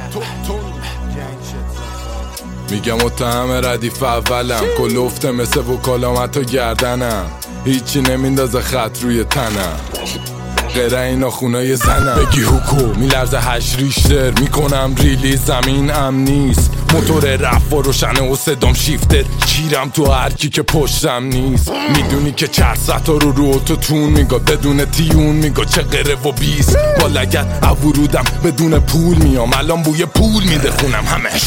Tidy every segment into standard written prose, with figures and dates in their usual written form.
میگم متهم ردیف اولم کلفته مثل وکالامت و گردنم هیچی نمیندازه خط روی تنم غیره اینا خونای زنم بگی حکو میلرزه 8 ریشتر میکنم ریلی زمین نیست موتور رفت و روشنه و صدام شیفتر کیرم تو هرکی که پشتم نیست میدونی که چرستا رو اتوتون میگا بدون تیون میگا چه غره و بیست با لگت ورودم بدون پول میام الان بوی پول میده خونم همش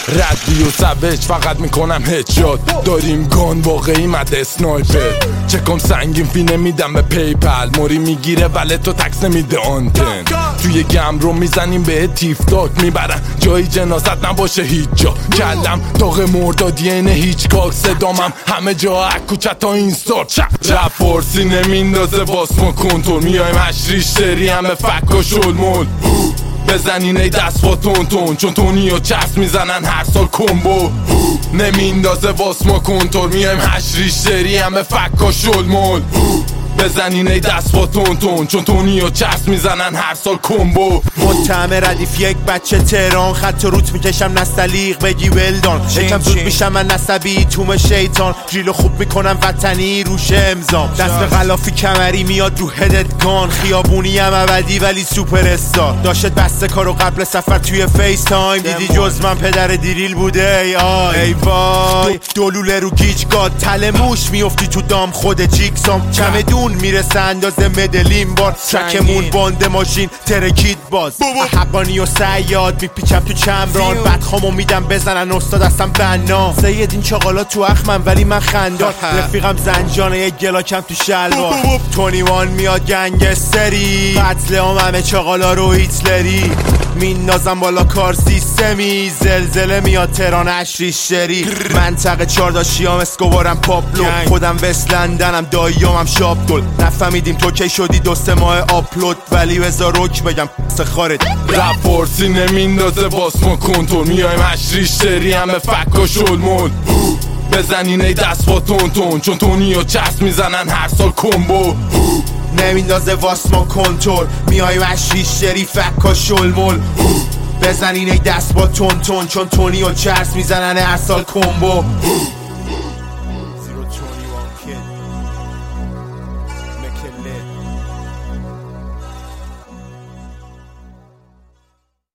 ردی و سوج فقط میکنم هدشات داریم گان واقعی مد اسنایپر چکم سنگین فینه میدم به پیپل موری میگیره ولی تو تکس نمیده آنتن توی گم رو میزنیم به تیف تاک میبرن جایی جناست نباشه هیچ جا کلم داغ مردادی اینه هیچ کاک صدامم همه جا اکوچه تا این سار رپ فارسی نمیندازه واسما کنتور میایم 8 ریشتری همه فک و شلمول بزنین ای دست با تون چون تونی و چسب میزنن هر سال کمبو نمیندازه واسما کنتور میایم 8 ریشتری همه فک و شلمول بزنین ای دست با تون چون تونی و چسب میزنن هر سال کمبو متهم ردیف یک بچه تهران خط و روت میکشم نستلیق بگی ولدان یکم زود میشم من نسبی توم شیطان جیلو خوب میکنم وطنی روش امضام دست به غلافی کمری میاد رو هدت گان خیابونی هم ابدی ولی سوپر استار داشت بسته کارو قبل سفر توی فیس تایم دیدی جز من پدر دیریل بوده ای وای دلوله رو گیج گاد تل موش میافتی تو دام خود جیکسام چمدون میرسه اندازه مدلین بار ترکمون باند ماشین ترکید باز حقانی و سیاد میپیچم تو چمران بدخامو میدم بزنن استاد هستم بنا سید این چاقالا تو اخمم ولی من خندار رفیقم زنجانه یک گلاکم تو شلوار 21 میاد گنگستری قتل همه چاقالا رو هیتلری میندازم بالا کار سیستمی زلزله میاد تهران 8 ریشتری منطقه 14 شیام اسکوبارم پاپلو خودم وست لندنم داییامم شاب دل نفهمیدیم تو کی شدی 2-3 ماه آپلود ولی بذار روک بگم سخارت رپ فارسی نمیندازه واسما کنتور میایم 8 ریشتری همه فک و شلمول بزنین ای دست با تون چون تونی و چسب میزنن هر سال کمبو نمیندازه واسما کنتور میایم 8 ریشتری فک و شلمول بزنین ای دست با تون چون تونی و چرس میزنن هر سال کمبو